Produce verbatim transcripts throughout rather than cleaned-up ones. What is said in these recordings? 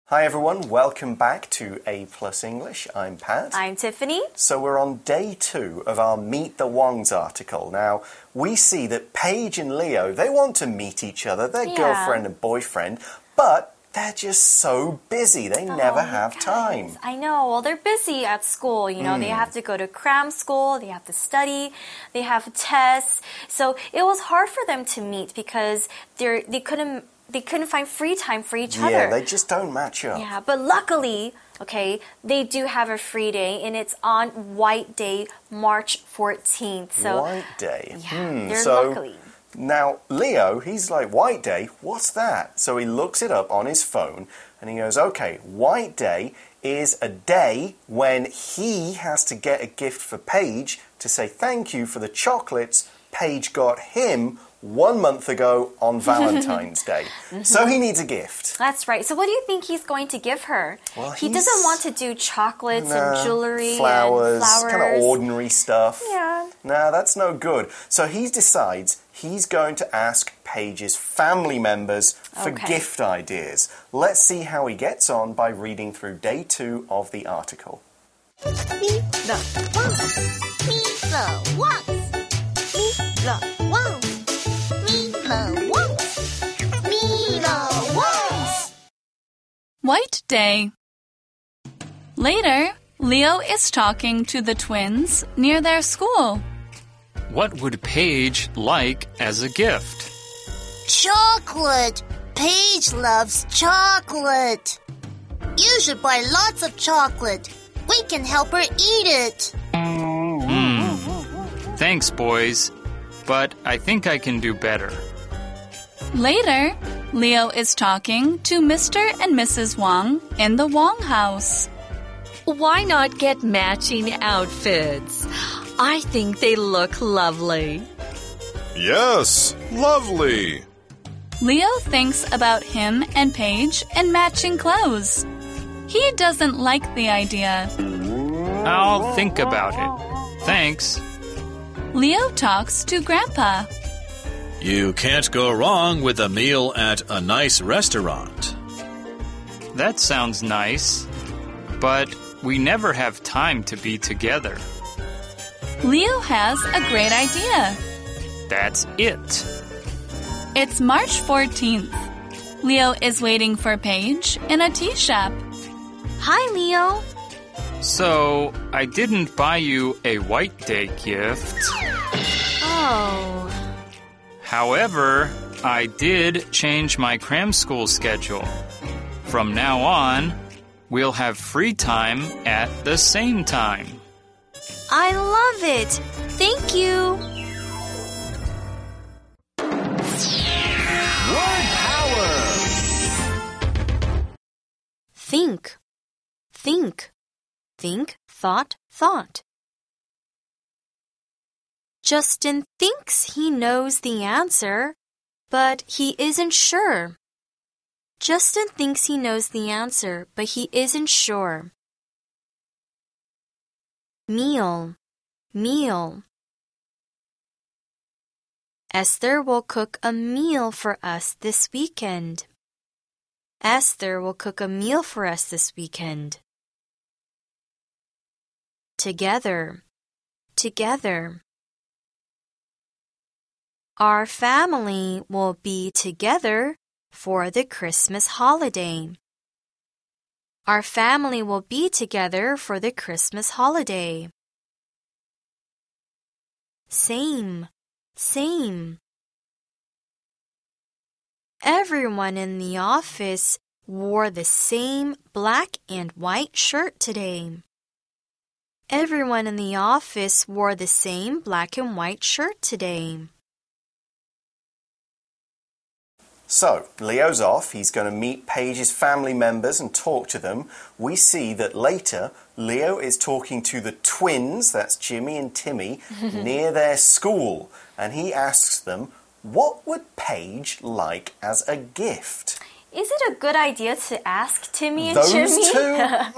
Hi everyone, welcome back to A Plus English. I'm Pat. I'm Tiffany. So we're on day two of our Meet the Wongs article. Now, we see that Paige and Leo, they want to meet each other, they're Yeah. girlfriend and boyfriend, but they're just so busy, they never Oh, have guys, time. I know, well, they're busy at school, you know, Mm. they have to go to cram school, they have to study, they have tests, so it was hard for them to meet because they're, they couldn't They couldn't find free time for each Yeah, other. they just don't match up. Yeah, but luckily, okay, they do have a free day, and it's on White Day, March fourteenth. So White Day. yeah, Hmm, they're so luckily. now Leo, he's like, White Day? What's that? So he looks it up on his phone and he goes, okay, White Day is a day when he has to get a gift for Paige to say thank you for the chocolates Paige got him one month ago on Valentine's Day. Mm-hmm. So he needs a gift. That's right. So what do you think he's going to give her? Well, he he's- doesn't want to do chocolates Nah, and jewelry flowers, and flowers. kind of ordinary stuff. Yeah. Nah, that's no good. So he decides he's going to ask Paige's family members for Okay. gift ideas. Let's see how he gets on by reading through day two of the article. Meet the Wongs. Meet the Wongs. Meet the Wongs. Meet the Wongs. Meet the Wongs. White Day. Later, Leo is talking to the twins near their school. What would Paige like as a gift? Chocolate. Paige loves chocolate. You should buy lots of chocolate. We can help her eat it. Hmm. Thanks, boys. But I think I can do better. Later, Leo is talking to Mister and Missus Wong in the Wong house. Why not get matching outfits? I think they look lovely. Yes, lovely. Leo thinks about him and Paige in matching clothes. He doesn't like the idea. I'll think about it. Thanks. Leo talks to Grandpa. You can't go wrong with a meal at a nice restaurant. That sounds nice. But we never have time to be together. Leo has a great idea. That's it. It's March fourteenth. Leo is waiting for Paige in a tea shop. Hi, Leo. So, I didn't buy you a White Day gift. Oh. However, I did change my cram school schedule. From now on, we'll have free time at the same time. I love it. Thank you. Word power! Think. Think. Think, thought, thought. Justin thinks he knows the answer, but he isn't sure. Justin thinks he knows the answer, but he isn't sure. Meal, meal. Esther will cook a meal for us this weekend. Esther will cook a meal for us this weekend. Together, together. Our family will be together for the Christmas holiday. Our family will be together for the Christmas holiday. Same, same. Everyone in the office wore the same black and white shirt today. Everyone in the office wore the same black and white shirt today. So, Leo's off. He's going to meet Paige's family members and talk to them. We see that later, Leo is talking to the twins, that's Jimmy and Timmy, near their school. And he asks them, what would Paige like as a gift? is it a good idea to ask Timmy and Those Jimmy? two?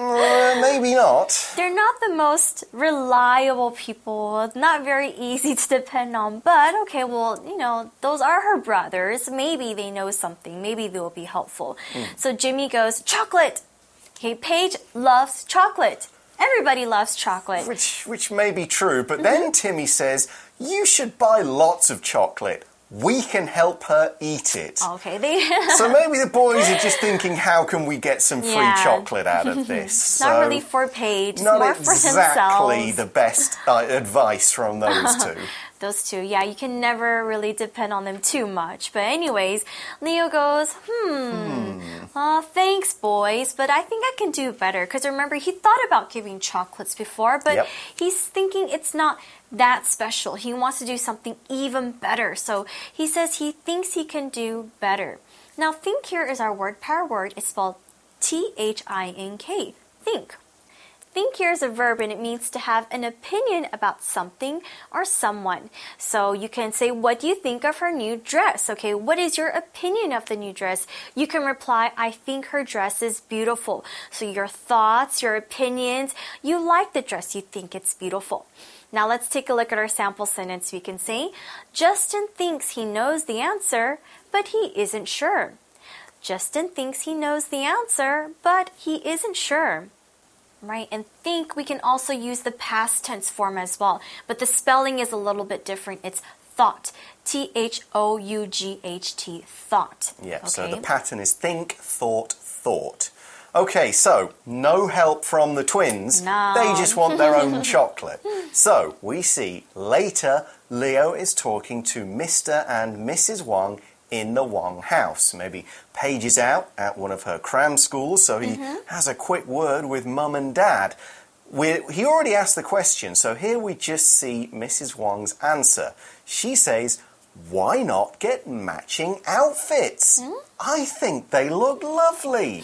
uh, maybe not. They're not the most reliable people, not very easy to depend on. But okay, well, you know, those are her brothers. Maybe they know something. Maybe they'll be helpful. Mm. So Jimmy goes, chocolate. Okay, Paige loves chocolate. Everybody loves chocolate. Which, which may be true, but then Timmy says, you should buy lots of chocolate. We can help her eat it. Okay, they. So maybe the boys are just thinking, how can we get some free Yeah. chocolate out of this? Not So, really for Paige, not more for exactly themselves. the best uh, advice from those two. Those two, yeah, you can never really depend on them too much. But anyways, Leo goes, hmm, hmm. Uh, thanks, boys, but I think I can do better. Because remember, he thought about giving chocolates before, but Yep. he's thinking it's not that special. He wants to do something even better. So he says he thinks he can do better. Now, think here is our word pair word. It's spelled T H I N K, think. Think here is a verb and it means to have an opinion about something or someone. So you can say, what do you think of her new dress? Okay, what is your opinion of the new dress? You can reply, I think her dress is beautiful. So your thoughts, your opinions, you like the dress, you think it's beautiful. Now let's take a look at our sample sentence. We can say, Justin thinks he knows the answer, but he isn't sure. Justin thinks he knows the answer, but he isn't sure. Right, and think we can also use the past tense form as well, but the spelling is a little bit different. It's thought, T H O U G H T, thought. Yeah, okay. so the pattern is think, thought, thought. Okay, so no help from the twins. No. They just want their own chocolate. So we see later Leo is talking to Mister and Missus Wang in the Wang house. Maybe Paige is out at one of her cram schools, so he mm-hmm. has a quick word with Mum and Dad. We're, he already asked the question, so here we just see Missus Wang's answer. She says, why not get matching outfits? Mm? I think they look lovely.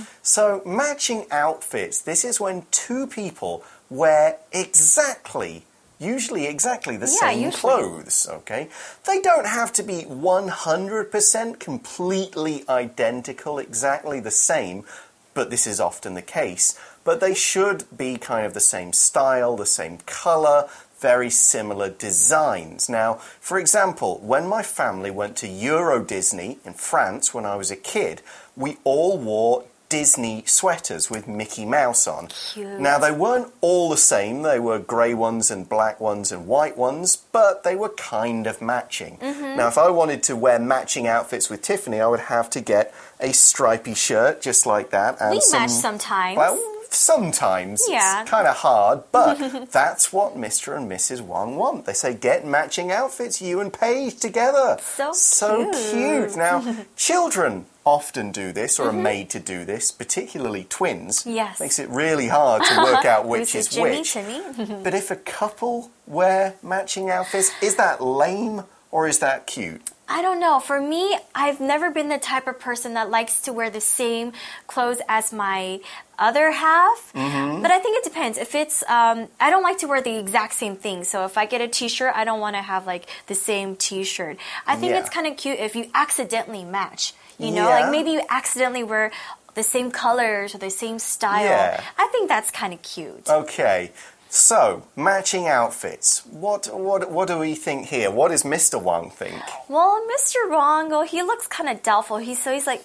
So matching outfits, this is when two people wear exactly Usually exactly the yeah, same usually. clothes, okay? They don't have to be one hundred percent completely identical, exactly the same, but this is often the case. But they should be kind of the same style, the same colour, very similar designs. Now, for example, when my family went to Euro Disney in France when I was a kid, we all wore Disney sweaters with Mickey Mouse on. Cute. Now, they weren't all the same. They were grey ones and black ones and white ones, but they were kind of matching. Mm-hmm. Now, if I wanted to wear matching outfits with Tiffany, I would have to get a stripy shirt just like that. And we some, match sometimes. Well, sometimes. Yeah. It's kind of hard, but that's what Mister and Missus Wang want. They say, get matching outfits, you and Paige together. So, so cute. cute. Now, children often do this or mm-hmm. are made to do this, particularly twins. Yes. Makes it really hard to work out which is Jimmy, which. Timmy? But if a couple wear matching outfits, is that lame or is that cute? I don't know. For me, I've never been the type of person that likes to wear the same clothes as my other half. Mm-hmm. But I think it depends. If it's, um, I don't like to wear the exact same thing. So if I get a t-shirt, I don't want to have like the same t-shirt. I think yeah. it's kind of cute if you accidentally match. You know, yeah. like maybe you accidentally wear the same colors or the same style. Yeah. I think that's kind of cute. Okay. So, matching outfits. What what what do we think here? What does Mister Wang think? Well, Mister Wang, oh, he looks kind of doubtful. He's so he's like,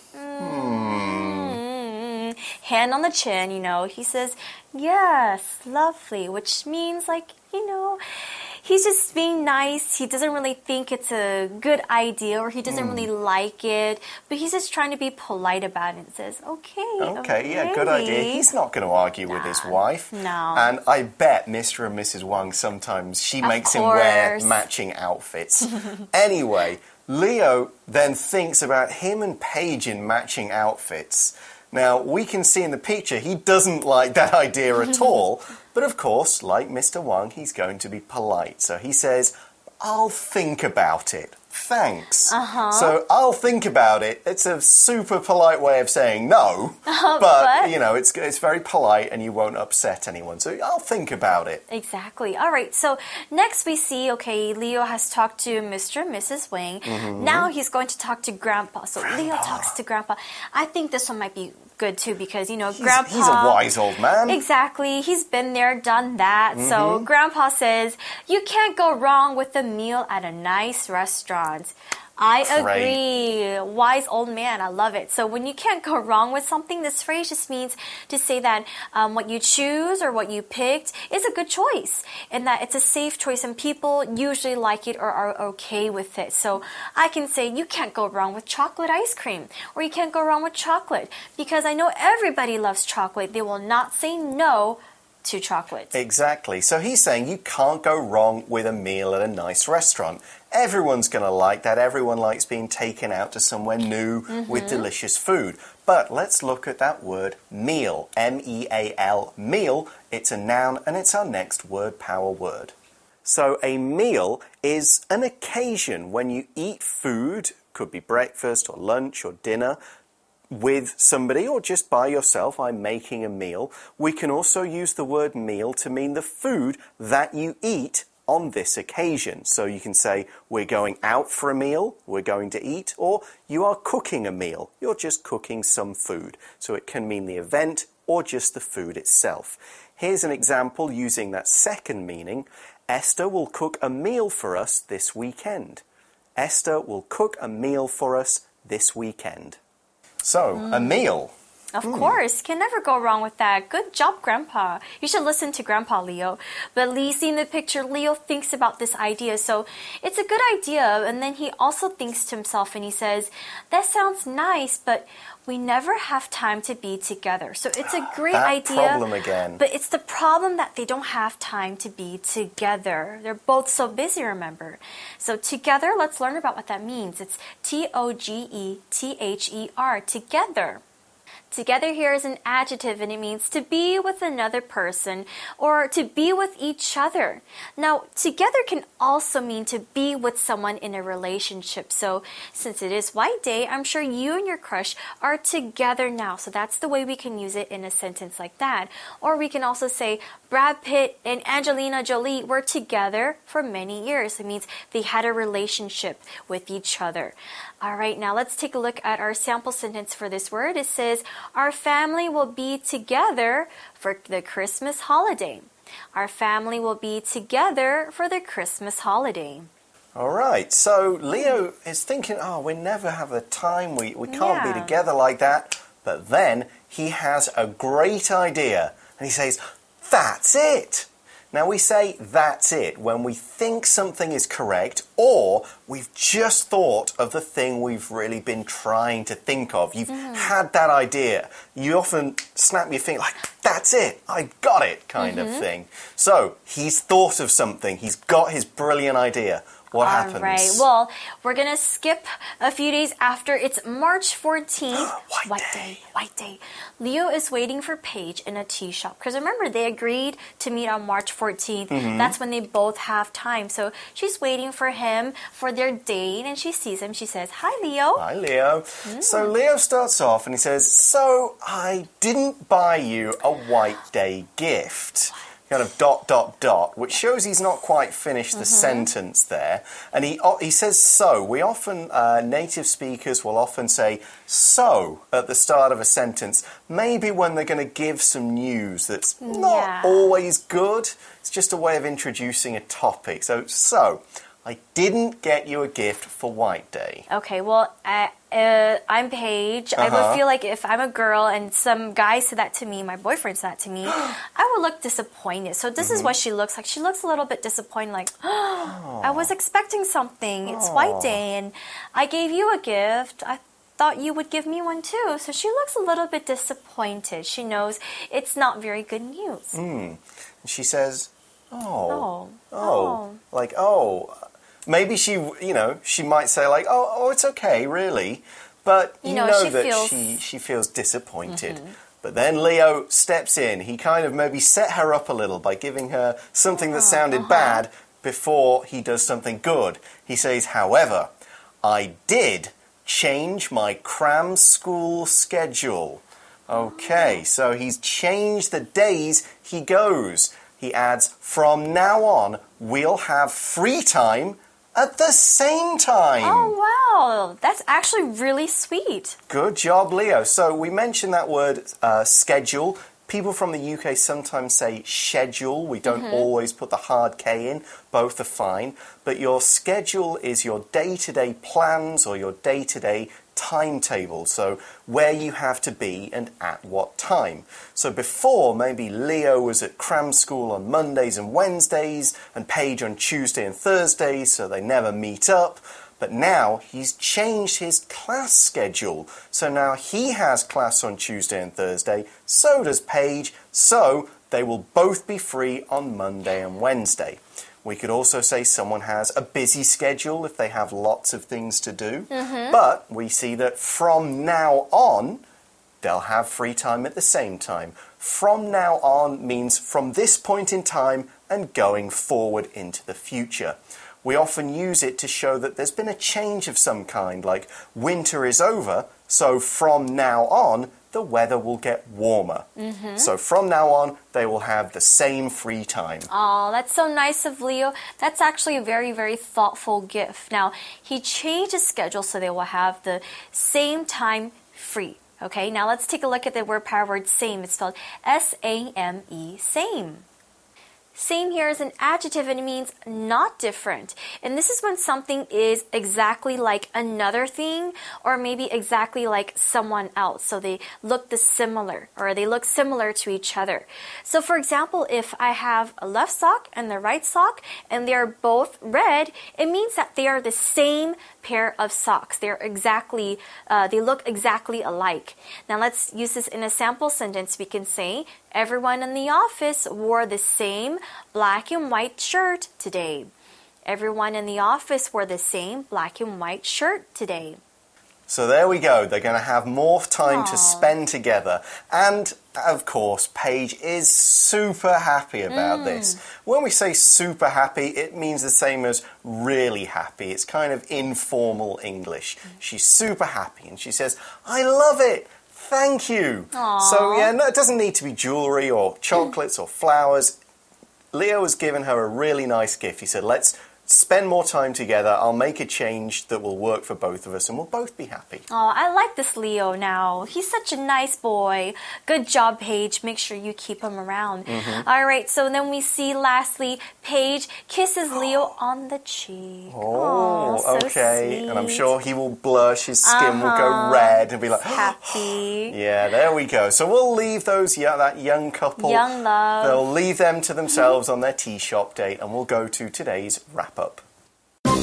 mm, hmm. hand on the chin, you know. He says, yes, lovely, which means like, you know, he's just being nice. He doesn't really think it's a good idea or he doesn't mm. really like it. But he's just trying to be polite about it and says, okay. Okay, yeah, good idea. He's not going to argue nah, with his wife. No. And I bet Mister and Missus Wang sometimes she of makes course. him wear matching outfits. Anyway, Leo then thinks about him and Paige in matching outfits. Now, we can see in the picture he doesn't like that idea at all. But of course, like Mister Wang, he's going to be polite. So he says, I'll think about it. thanks. Uh-huh. So I'll think about it. It's a super polite way of saying no, Uh, but, but, you know, it's, it's very polite and you won't upset anyone. So I'll think about it. Exactly. All right. So next we see, okay, Leo has talked to Mister and Missus Wang. Mm-hmm. Now he's going to talk to Grandpa. So Grandpa. Leo talks to Grandpa. I think this one might be good too because, you know, He's, Grandpa... he's a wise old man. Exactly. He's been there, done that. Mm-hmm. So Grandpa says, you can't go wrong with a meal at a nice restaurant. I Great. agree. Wise old man. I love it. So when you can't go wrong with something, this phrase just means to say that um, what you choose or what you picked is a good choice and that it's a safe choice and people usually like it or are okay with it. So I can say you can't go wrong with chocolate ice cream or you can't go wrong with chocolate because I know everybody loves chocolate. They will not say no to chocolate. Exactly. So he's saying you can't go wrong with a meal at a nice restaurant. Everyone's going to like that. Everyone likes being taken out to somewhere new mm-hmm. with delicious food. But let's look at that word meal. M E A L, meal. It's a noun and it's our next word power word. So a meal is an occasion when you eat food, could be breakfast or lunch or dinner, with somebody or just by yourself. I'm making a meal. We can also use the word meal to mean the food that you eat on this occasion. So you can say, we're going out for a meal, we're going to eat, or you are cooking a meal. You're just cooking some food. So it can mean the event or just the food itself. Here's an example using that second meaning. Esther will cook a meal for us this weekend. Esther will cook a meal for us this weekend. So, mm. a meal. Of mm. course. Can never go wrong with that. Good job, Grandpa. You should listen to Grandpa, Leo. But Lee, seeing the picture, Leo thinks about this idea. So, it's a good idea. And then he also thinks to himself and he says, that sounds nice, but we never have time to be together. So, it's a great that idea. problem again. But it's the problem that they don't have time to be together. They're both so busy, remember. So, together, let's learn about what that means. It's T O G E T H E R, together. Together here is an adjective and it means to be with another person or to be with each other. Now, together can also mean to be with someone in a relationship. So, since it is White Day, I'm sure you and your crush are together now. So that's the way we can use it in a sentence like that. Or we can also say, Brad Pitt and Angelina Jolie were together for many years. It means they had a relationship with each other. All right, now let's take a look at our sample sentence for this word. It says, our family will be together for the Christmas holiday. Our family will be together for the Christmas holiday. All right, so Leo is thinking, oh, we never have the time, we, we can't yeah. be together like that. But then he has a great idea and he says, that's it. Now we say that's it when we think something is correct or we've just thought of the thing we've really been trying to think of. You've mm. had that idea. You often snap your finger like, that's it, I got it kind mm-hmm. of thing. So he's thought of something. He's got his brilliant idea. What All happens? All right. Well, we're going to skip a few days after. It's March fourteenth. White, White day. day. White day. Leo is waiting for Paige in a tea shop. Because remember, they agreed to meet on March fourteenth. Mm-hmm. That's when they both have time. So she's waiting for him for their date. And she sees him. She says, hi, Leo. Hi, Leo. Mm. So Leo starts off and he says, so I didn't buy you a White Day gift. Kind of dot, dot, dot, which shows he's not quite finished the mm-hmm. sentence there. And he he says so. We often, uh, native speakers will often say so at the start of a sentence, maybe when they're going to give some news that's not yeah. always good. It's just a way of introducing a topic. So, so, I didn't get you a gift for White Day. Okay, well, uh, uh, I'm Paige. Uh-huh. I would feel like if I'm a girl and some guy said that to me, my boyfriend said that to me, I would look disappointed. So this mm-hmm. is what she looks like. She looks a little bit disappointed, like, oh, I was expecting something. It's oh. White Day, and I gave you a gift. I thought you would give me one too. So she looks a little bit disappointed. She knows it's not very good news. Mm. And she says, oh, oh, oh, oh. like, oh... Maybe she, you know, she might say like, oh, oh, it's okay, really. But you, you know, know she that feels... she, she feels disappointed. Mm-hmm. But then Leo steps in. He kind of maybe set her up a little by giving her something that sounded uh-huh. bad before he does something good. He says, however, I did change my cram school schedule. Okay, so he's changed the days he goes. He adds, from now on, we'll have free time at the same time. Oh, wow. That's actually really sweet. Good job, Leo. So we mentioned that word uh, schedule. People from the U K sometimes say schedule. We don't mm-hmm. always put the hard K in. Both are fine. But your schedule is your day-to-day plans or your day-to-day timetable. So where you have to be and at what time. So before, maybe Leo was at cram school on Mondays and Wednesdays and Paige on Tuesday and Thursdays, so they never meet up. But now he's changed his class schedule. So now he has class on Tuesday and Thursday, so does Paige, so they will both be free on Monday and Wednesday. We could also say someone has a busy schedule if they have lots of things to do. Mm-hmm. But we see that from now on, they'll have free time at the same time. From now on means from this point in time and going forward into the future. We often use it to show that there's been a change of some kind, like winter is over, so from now on, the weather will get warmer. Mm-hmm. So from now on, they will have the same free time. Oh, that's so nice of Leo. That's actually a very, very thoughtful gift. Now, he changed his schedule so they will have the same time free. Okay, now let's take a look at the word power word same. It's spelled S A M E, same. Same here is an adjective and it means not different. And this is when something is exactly like another thing or maybe exactly like someone else. So they look the similar or they look similar to each other. So for example, if I have a left sock and the right sock and they're both red, it means that they are the same pair of socks. They're exactly, uh, they look exactly alike. Now let's use this in a sample sentence. We can say, everyone in the office wore the same black and white shirt today. Everyone in the office wore the same black and white shirt today. So there we go. They're going to have more time Aww. to spend together. And, of course, Paige is super happy about mm. this. When we say super happy, it means the same as really happy. It's kind of informal English. She's super happy and she says, I love it. Thank you. Aww. So, yeah, no, it doesn't need to be jewellery or chocolates or flowers. Leo has given her a really nice gift. He said, let's spend more time together. I'll make a change that will work for both of us and we'll both be happy. Oh, I like this Leo now. He's such a nice boy. Good job, Paige. Make sure you keep him around. Mm-hmm. All right, so then we see lastly, Paige kisses Leo on the cheek. Oh, oh so okay. sweet. And I'm sure he will blush, his skin uh-huh. will go red and be like, happy. Yeah, there we go. So we'll leave those, yeah, that young couple. Young love. They'll leave them to themselves on their tea shop date and we'll go to today's wrap up. Wait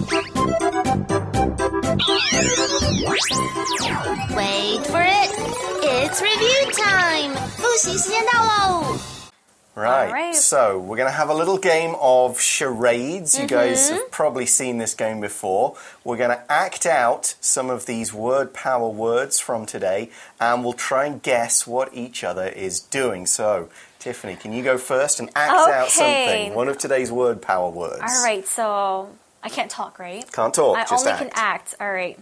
for it. It's review time. 复习时间到喽. Right. right, so we're going to have a little game of charades. You mm-hmm. guys have probably seen this game before. We're going to act out some of these word power words from today and we'll try and guess what each other is doing. So, Tiffany, can you go first and act okay. out something? One of today's word power words. All right, so I can't talk, right? Can't talk, I just only act. can act. All right.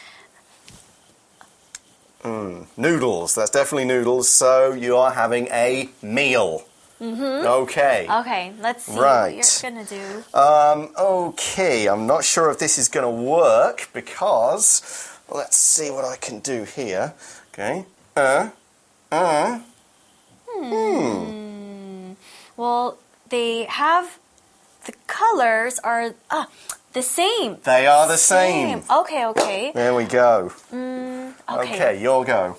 Mm, noodles. That's definitely noodles. So you are having a meal. Mm-hmm. Okay. Okay, let's see right. what you're going to do. Um, okay, I'm not sure if this is going to work because let's see what I can do here. Okay. Uh, uh. Hmm. hmm. Well, they have the colors are ah, the same. They are the same. same. Okay, okay. There we go. Mm, okay. Okay, your go.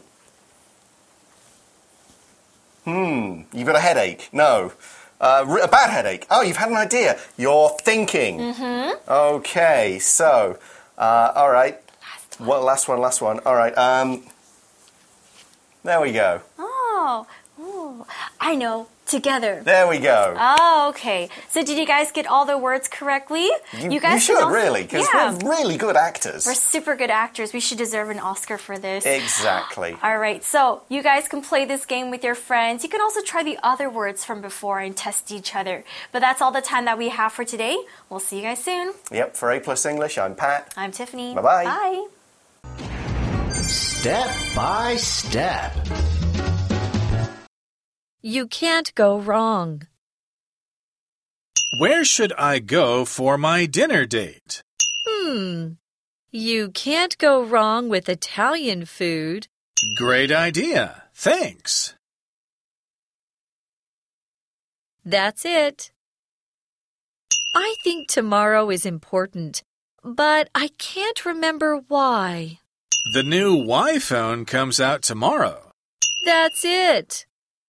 Hmm, you've got a headache. No. Uh, a bad headache. Oh, you've had an idea. You're thinking. Mm-hmm. Okay, so, uh, all right. Last one. What, last one, last one. All right. Um, there we go. Oh, ooh, I know. together. There we go. Oh, okay. So did you guys get all the words correctly? You, you guys you should, also, really, because yeah. we're really good actors. We're super good actors. We should deserve an Oscar for this. Exactly. All right, so you guys can play this game with your friends. You can also try the other words from before and test each other. But that's all the time that we have for today. We'll see you guys soon. Yep, for A Plus English, I'm Pat. I'm Tiffany. Bye-bye. Bye. Step by step. You can't go wrong. Where should I go for my dinner date? Hmm. You can't go wrong with Italian food. Great idea. Thanks. That's it. I think tomorrow is important, but I can't remember why. The new Y phone comes out tomorrow. That's it.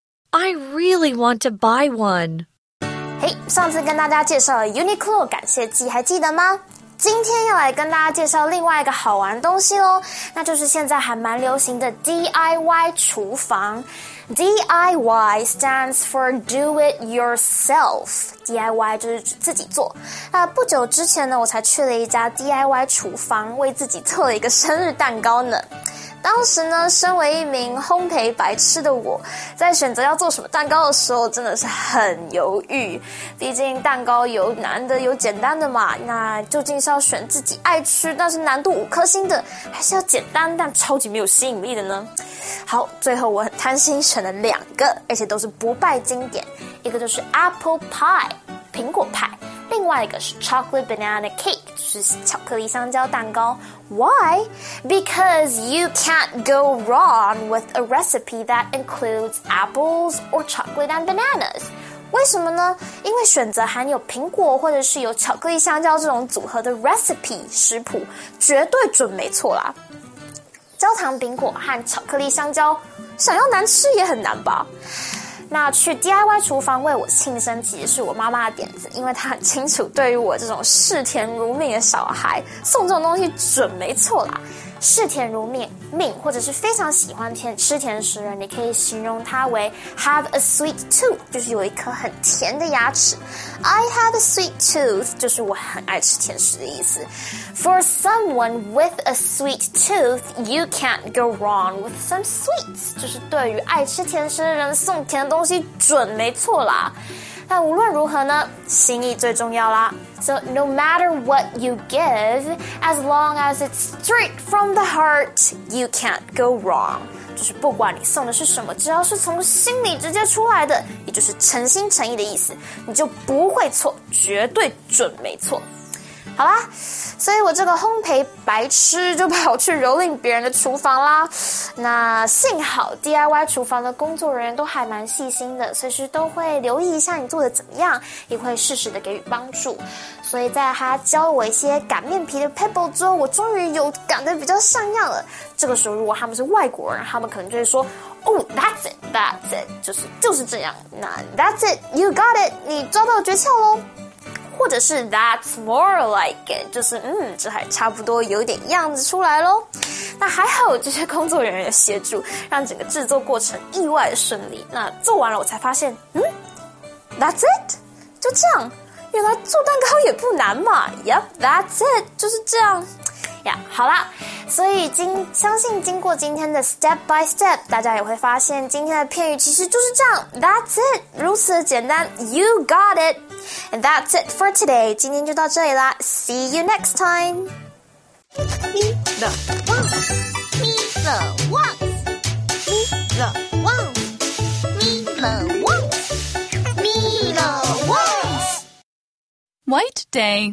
I really want to buy one. 嘿，上次跟大家介绍了 Uniqlo 感谢季，还记得吗？今天要来跟大家介绍另外一个好玩的东西咯，那就是现在还蛮流行的 D I Y 厨房。D I Y stands for Do It Yourself。D I Y 就是自己做。那不久之前呢，我才去了一家 D I Y 厨房，为自己做了一个生日蛋糕呢。当时呢，身为一名烘焙白痴的我，在选择要做什么蛋糕的时候，真的是很犹豫。毕竟蛋糕有难的，有简单的嘛。那究竟是要选自己爱吃，但是难度五颗星的，还是要简单但超级没有吸引力的呢？好，最后我很贪心选了两个，而且都是不败经典。一个就是 Apple Pie 苹果派，另外一个是 Chocolate Banana Cake 就是巧克力香蕉蛋糕。Why? Because you can't go wrong with a recipe that includes apples or chocolate and bananas. 为什么呢？因为选择含有苹果或者是有巧克力香蕉这种组合的 recipe 食谱，绝对准没错啦。焦糖苹果和巧克力香蕉，想要难吃也很难吧？那去 D I Y 厨房为我庆生，其实是我妈妈的点子，因为她很清楚，对于我这种视甜如命的小孩，送这种东西准没错啦。视甜如命，命或者是非常喜欢甜吃甜食的人，你可以形容它为 have a sweet tooth， 就是有一颗很甜的牙齿。I have a sweet tooth， 就是我很爱吃甜食的意思。For someone with a sweet tooth, you can't go wrong with some sweets， 就是对于爱吃甜食的人送甜的东西准没错啦。但无论如何呢，心意最重要啦。So no matter what you give, as long as it's straight from the heart, you can't go wrong. 就是不管你送的是什么，只要是从心里直接出来的，也就是诚心诚意的意思，你就不会错，绝对准没错。好啦，所以我这个烘焙白痴就跑去蹂躏别人的厨房啦。那幸好 D I Y 厨房的工作人员都还蛮细心的，随时都会留意一下你做的怎么样，也会适时的给予帮助。所以在他教我一些擀面皮的 pebble 之后，我终于有擀得比较像样了。这个时候如果他们是外国人，他们可能就会说Oh, that's it, that's it， 就是就是这样。那 that's it, you got it， 你抓到诀窍咯。或者是 that's more like it， 就是嗯，这还差不多有点样子出来咯。那还好这些工作人员的协助，让整个制作过程意外的顺利。那做完了我才发现，嗯 that's it， 就这样，原来做蛋糕也不难嘛。Yep, that's it， 就是这样呀。好啦，所以经相信经过今天的 step by step， 大家也会发现今天的片语其实就是这样 that's it， 如此的简单。 You got it。 And that's it for today， 今天就到这里啦。 See you next time。 Me the ones Me the ones Me the ones Me the ones Me the ones White Day.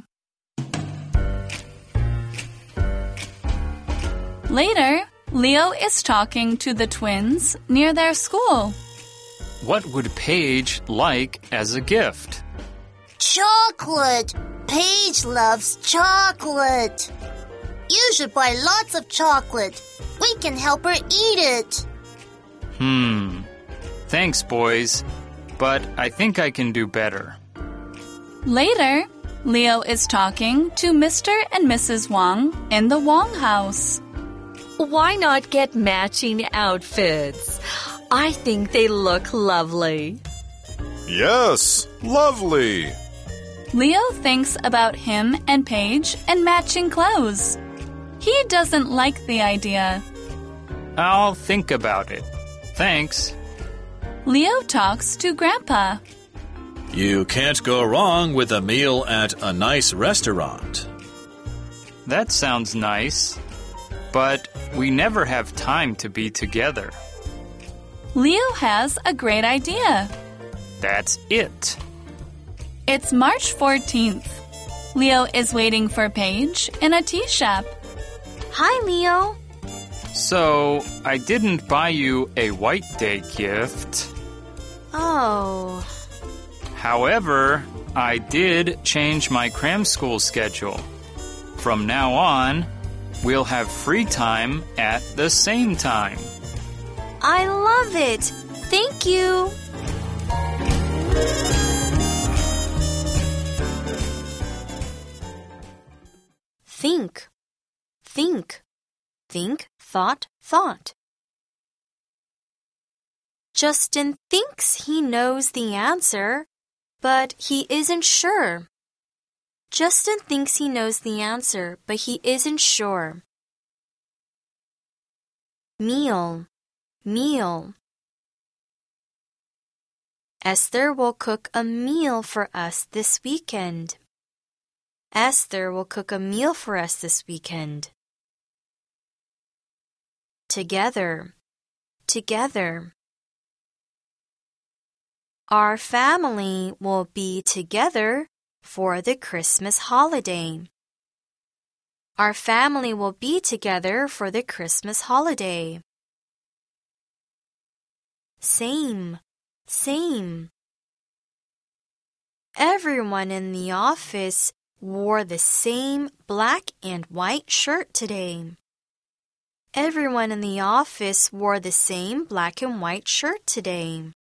Later, Leo is talking to the twins near their school. What would Paige like as a gift? Chocolate. Paige loves chocolate. You should buy lots of chocolate. We can help her eat it. Hmm. Thanks, boys. But I think I can do better. Later, Leo is talking to Mister and Missus Wang in the Wang house. Why not get matching outfits? I think they look lovely. Yes, lovely. Leo thinks about him and Paige and matching clothes. He doesn't like the idea. I'll think about it. Thanks. Leo talks to Grandpa. You can't go wrong with a meal at a nice restaurant. That sounds nice, but we never have time to be together. Leo has a great idea. That's it. It's March fourteenth. Leo is waiting for Paige in a tea shop. Hi, Leo. So, I didn't buy you a White Day gift. Oh. However, I did change my cram school schedule. From now on, we'll have free time at the same time. I love it. Thank you. Think. Think. Think, thought, thought. Justin thinks he knows the answer, but he isn't sure. Justin thinks he knows the answer, but he isn't sure. Meal, meal. Esther will cook a meal for us this weekend. Esther will cook a meal for us this weekend. Together, together. Our family will be together for the Christmas holiday. Our family will be together for the Christmas holiday. Same, same. Everyone in the office wore the same black and white shirt today. Everyone in the office wore the same black and white shirt today.